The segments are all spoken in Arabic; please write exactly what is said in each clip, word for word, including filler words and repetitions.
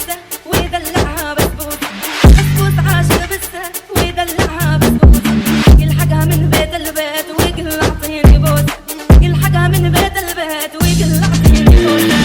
بسه ويدلعها بسبوسه، بسبوس عاشق بسه ويدلعها بسبوسه، يلحقها من بيت البيت ويقول اعطيني بوسه، يلحقها من بيت البيت ويقول اعطيني بوسه.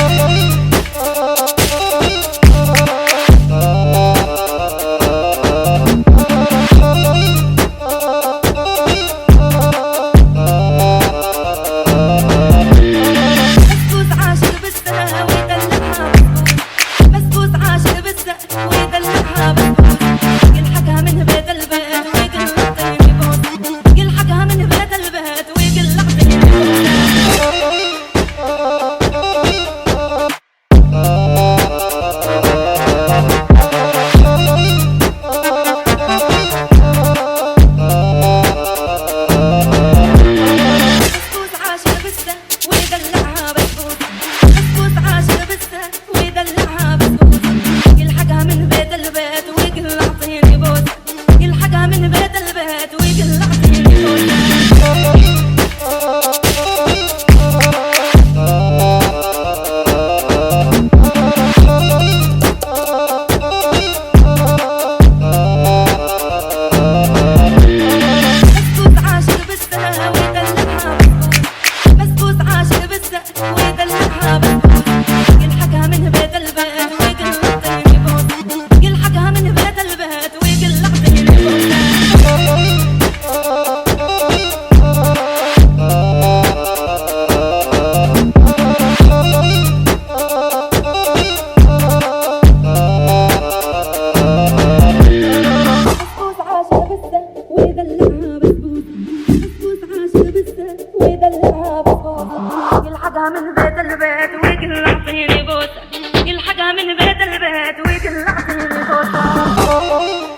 يلحقها من بيت البيت ويقول اعطيني بوسه، يلحقها من بيت البيت ويقول اعطيني بوسه.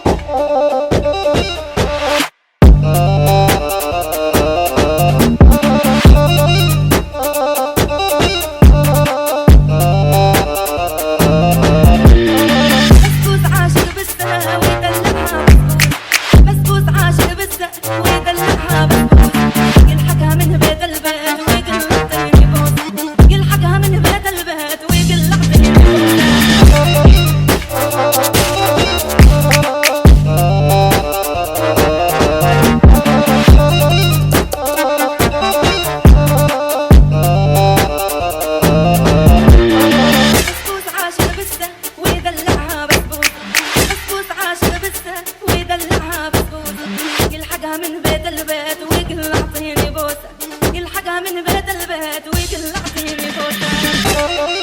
يلحقها من بيت البيت ويقول اعطيني بوسه، يلحقها من بيت البيت ويقول اعطيني بوسه.